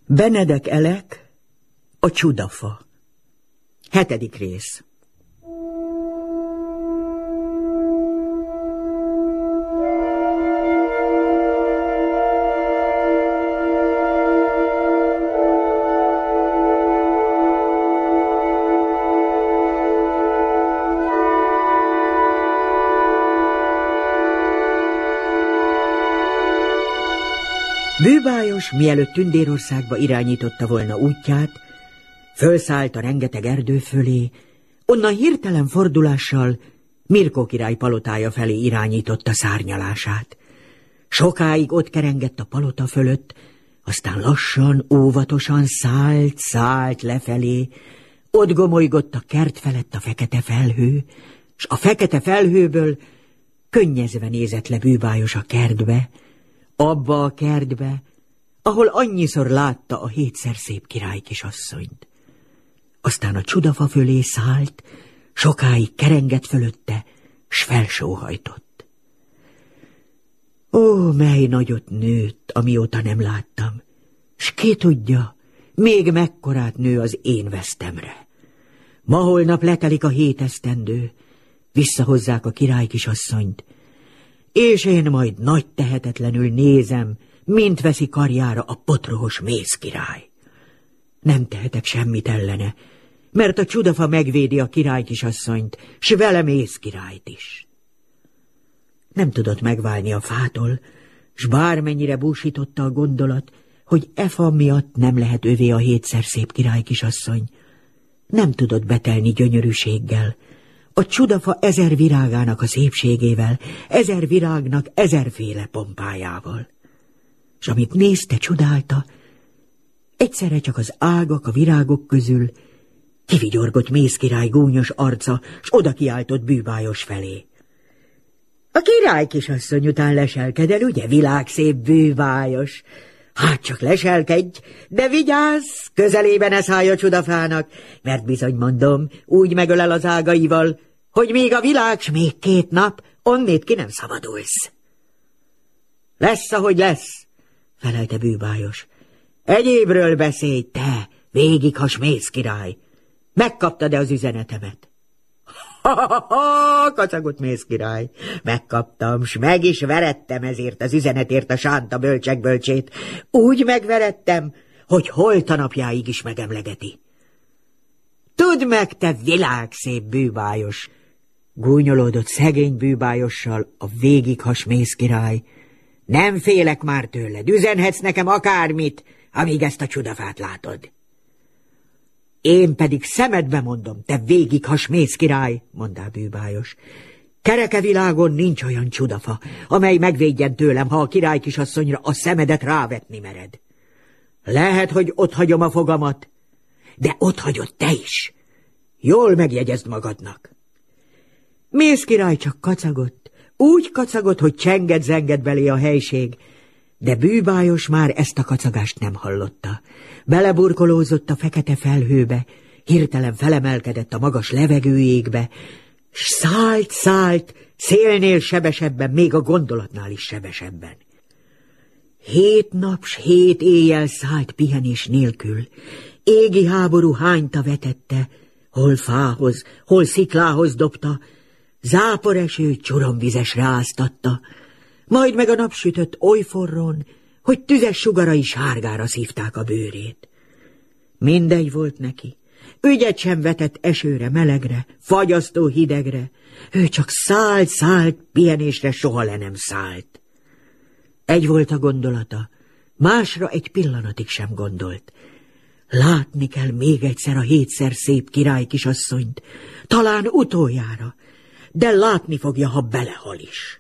Benedek Elek, a csudafa. 7. rész. Bűbájos, mielőtt Tündérországba irányította volna útját, fölszállt a rengeteg erdő fölé, onnan hirtelen fordulással Mirkó király palotája felé irányította szárnyalását. Sokáig ott kerengett a palota fölött, aztán lassan, óvatosan szállt lefelé, ott gomolygott a kert felett a fekete felhő, s a fekete felhőből könnyezve nézett le Bűbájos a kertbe, abba a kertbe, ahol annyiszor látta a 7-szer szép király kisasszonyt. Aztán a csudafa fölé szállt, sokáig kerengett fölötte, s felsóhajtott. Ó, mely nagyot nőtt, amióta nem láttam, s ki tudja, még mekkorát nő az én vesztemre. Ma-holnap letelik a 7 esztendő, visszahozzák a király kisasszonyt, és én majd nagy tehetetlenül nézem, mint veszi karjára a potrohos mészkirály. Nem tehetek semmit ellene, mert a csudafa megvédi a király kisasszonyt, s vele mészkirályt is. Nem tudott megválni a fától, s bármennyire búsította a gondolat, hogy e fa miatt nem lehet övé a 7-szer szép király kisasszony, nem tudott betelni gyönyörűséggel, a csudafa 1000 virágának a szépségével, 1000 virágnak 1000-féle pompájával. S amit nézte, csodálta, egyszerre csak az ágak a virágok közül kivigyorgott mészkirály gúnyos arca, s oda kiáltott Bűbájos felé. A király kisasszony után leselkedel, ugye, világszép Bűbájos? Hát csak leselkedj, de vigyázz, közelében ne szállj a csudafának, mert bizony mondom, úgy megölel az ágaival, hogy még a világ s még 2 nap, onnét ki nem szabadulsz. Lesz, ahogy lesz, felelte Bűbájos. Egyébről beszélj, te, végighas mészkirály. Megkaptad-e az üzenetemet? Ha, kacagott mészkirály. Megkaptam, s meg is verettem ezért az üzenetért a sánta bölcsek-bölcsét. Úgy megverettem, hogy holtanapjáig is megemlegeti. Tudd meg, te világszép Bűbájos, gúnyolódott szegény Bűbájossal a végighas mészkirály. Nem félek már tőled, üzenhetsz nekem akármit, amíg ezt a csudafát látod. Én pedig szemedbe mondom, te végighas mészkirály, mondta Bűbájos. Kereke világon nincs olyan csudafa, amely megvédjen tőlem, ha a király kisasszonyra a szemedet rávetni mered. Lehet, hogy otthagyom a fogamat, de otthagyod te is. Jól megjegyezd magadnak. Mészkirály csak kacagott, úgy kacagott, hogy csenged-zenged belé a helység, de Bűbájos már ezt a kacagást nem hallotta. Beleburkolózott a fekete felhőbe, hirtelen felemelkedett a magas levegőjégbe, s szállt, szélnél sebesebben, még a gondolatnál is sebesebben. 7 nap s 7 éjjel szállt pihenés nélkül, égi háború hányta vetette, hol fához, hol sziklához dobta, záporeső csuromvizesre áztatta, majd meg a napsütött oly forrón, hogy tüzes sugarai sárgára szívták a bőrét. Mindegy volt neki, ügyet sem vetett esőre, melegre, fagyasztó hidegre, ő csak szállt, pihenésre soha le nem szállt. Egy volt a gondolata, másra egy pillanatig sem gondolt. Látni kell még egyszer a 7-szer szép király kisasszonyt, talán utoljára, de látni fogja, ha belehal is.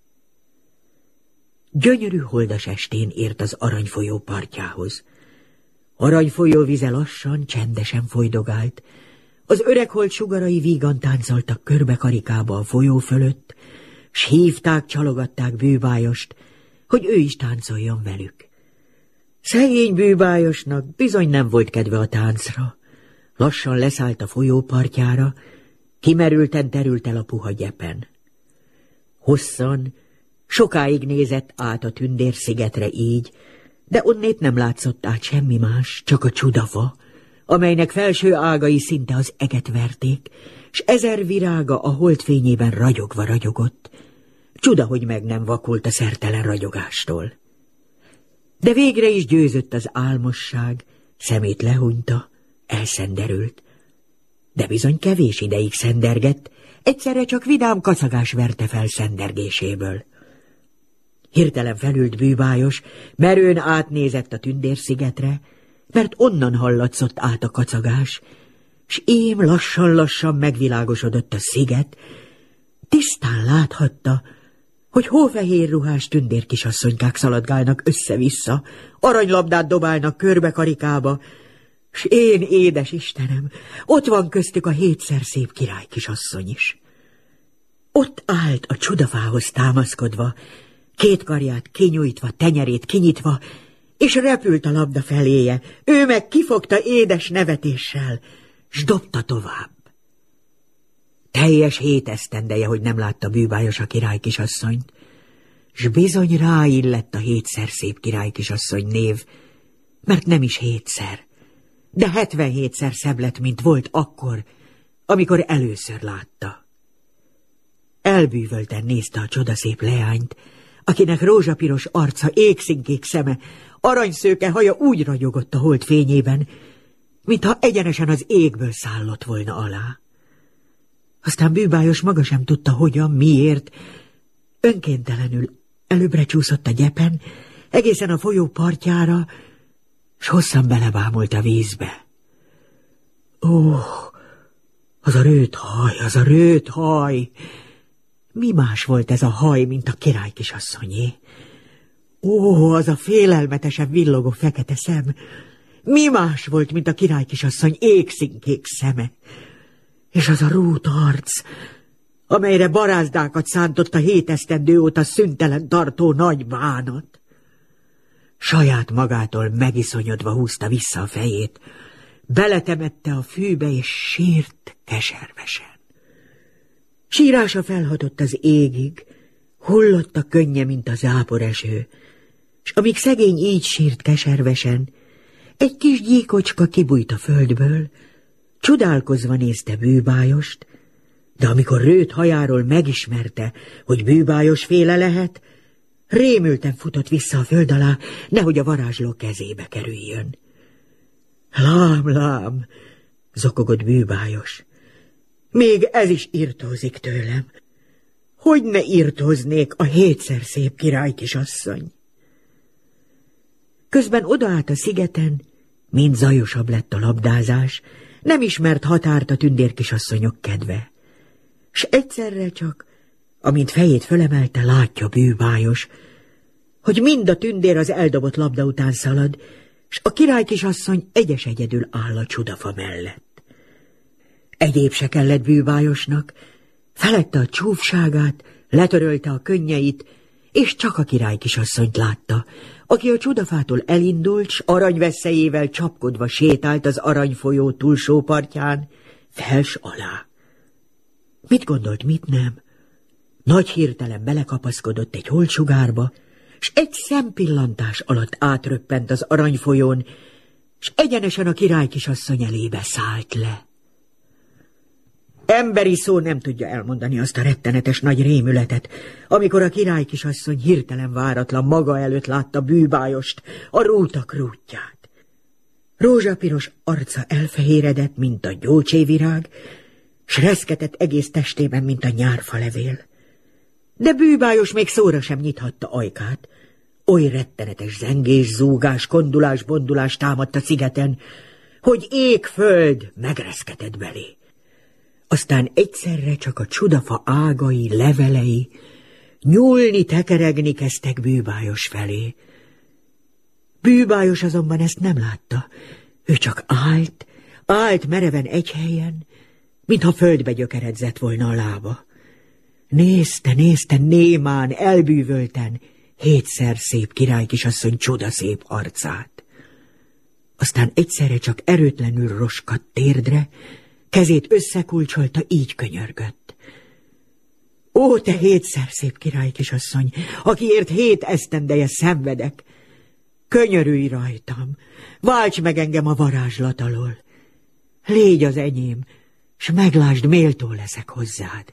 Gyönyörű holdas estén ért az aranyfolyó partjához. Aranyfolyó vize lassan, csendesen folydogált. Az öreg hold sugarai vígan táncoltak körbe-karikába a folyó fölött, s hívták, csalogatták Bűbájost, hogy ő is táncoljon velük. Szegény Bűbájosnak bizony nem volt kedve a táncra. Lassan leszállt a folyó partjára, kimerülten terült el a puha gyepen. Hosszan, sokáig nézett át a Tündér-szigetre így, De onnét nem látszott át semmi más, csak a csudafa, amelynek felső ágai szinte az eget verték, s 1000 virága a holdfényében ragyogva ragyogott. Csuda, hogy meg nem vakult a szertelen ragyogástól. De végre is győzött az álmosság, szemét lehunyta, elszenderült. De bizony kevés ideig szendergett, egyszerre csak vidám kacagás verte fel szendergéséből. Hirtelen felült bűbájos, merőn átnézett a Tündérszigetre, mert onnan hallatszott át a kacagás, s ím lassan-lassan megvilágosodott a sziget, tisztán láthatta, hogy hófehér ruhás tündérkisasszonykák szaladgálnak össze-vissza, aranylabdát dobálnak körbe-karikába, s én, édes Istenem, ott van köztük a 7-szer szép királykisasszony is. Ott állt a csudafához támaszkodva, 2 karját kinyújtva, tenyerét kinyitva, és repült a labda feléje, ő meg kifogta édes nevetéssel, s dobta tovább. Teljes 7 esztendeje, hogy nem látta bűbájos a királykisasszonyt, s bizony ráillett a 7-szer szép királykisasszony név, mert nem is 7-szer, de 77-szer szebb lett, mint volt akkor, amikor először látta. Elbűvölten nézte a csodaszép leányt, akinek rózsapiros arca, égszínkék szeme, aranyszőke haja úgy ragyogott a hold fényében, mintha egyenesen az égből szállott volna alá. Aztán bűbájos maga sem tudta, hogyan, miért, önkéntelenül előbbre csúszott a gyepen, egészen a folyó partjára, s hosszan belebámult a vízbe. Ó, az a rőt haj, az a rőt haj! Mi más volt ez a haj, mint a királykisasszonyé? Ó, az a félelmetesen villogó fekete szem! Mi más volt, mint a királykisasszony égszínkék szeme? És az a rút arc, amelyre barázdákat szántott a 7 esztendő óta szüntelen tartó nagy bánat. Saját magától megiszonyodva húzta vissza a fejét, beletemette a fűbe, és sírt keservesen. Sírása felhatott az égig, hullott a könnye, mint a záporeső, s amíg szegény így sírt keservesen, egy kis gyíkocska kibújt a földből, csodálkozva nézte bűbájost, de amikor rőt hajáról megismerte, hogy bűbájos féle lehet, rémülten futott vissza a föld alá, nehogy a varázsló kezébe kerüljön. Lám, lám, zokogott bűbájos, még ez is irtózik tőlem. Hogy ne irtóznék a 7-szer szép királykisasszony? Közben odaállt a szigeten, mind zajosabb lett a labdázás, nem ismert határt a tündérkisasszonyok kedve. S egyszerre csak, amint fejét fölemelte, látja bűbájos, hogy mind a tündér az eldobott labda után szalad, s a királykisasszony egyedül áll a csudafa mellett. Egyéb se kellett bűbájosnak, felette a csúfságát, letörölte a könnyeit, és csak a királykisasszonyt látta, aki a csudafától elindult, s aranyveszélyével csapkodva sétált az aranyfolyó túlsó partján, fels alá. Mit gondolt, mit nem? Nagy hirtelen belekapaszkodott egy holtsugárba, s egy szempillantás alatt átröppent az aranyfolyón, s egyenesen a királykisasszony elébe szállt le. Emberi szó nem tudja elmondani azt a rettenetes nagy rémületet, amikor a királykisasszony hirtelen váratlan maga előtt látta bűbájost, a rútak rútját. Rózsapiros arca elfehéredett, mint a gyógycsévirág, s reszketett egész testében, mint a nyárfalevél. De bűbájos még szóra sem nyithatta ajkát. Oly rettenetes zengés, zúgás, kondulás, bondulás támadt a szigeten, hogy ég-föld megreszketett belé. Aztán egyszerre csak a csudafa ágai, levelei nyúlni, tekeregni kezdtek bűbájos felé. Bűbájos azonban ezt nem látta. Ő csak állt mereven egy helyen, mintha földbe gyökeredzett volna a lába. Nézte némán, elbűvölten 7-szer szép királykisasszony csodaszép arcát. Aztán egyszerre csak erőtlenül roskadt térdre, kezét összekulcsolta, így könyörgött. Ó, te 7-szer szép királykisasszony, akiért 7 esztendeje szenvedek! könyörülj rajtam, válts meg engem a varázslat alól. Légy az enyém, s meglásd, méltó leszek hozzád.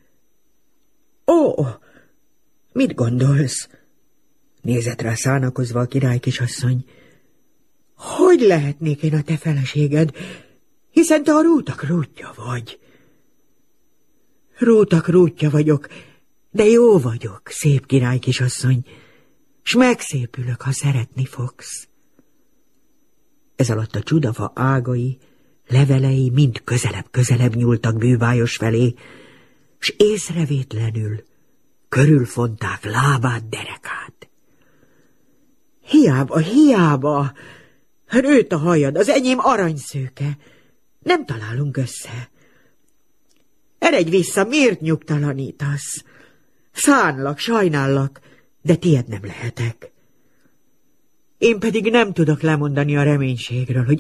Ó, mit gondolsz? Nézett rá szánakozva a király kisasszony. Hogy lehetnék én a te feleséged, hiszen te a rútak rútja vagy. Rútak rútja vagyok, de jó vagyok, szép király kisasszony, s megszépülök, ha szeretni fogsz. Ez alatt a csudafa ágai, levelei mind közelebb nyúltak bűvályos felé, s észrevétlenül körülfonták lábát, derekát. Hiába, nőtt a hajad, az enyém aranyszőke, nem találunk össze. Eredj vissza, miért nyugtalanítasz? Szánlak, sajnállak, de tied nem lehetek. Én pedig nem tudok lemondani a reménységről, hogy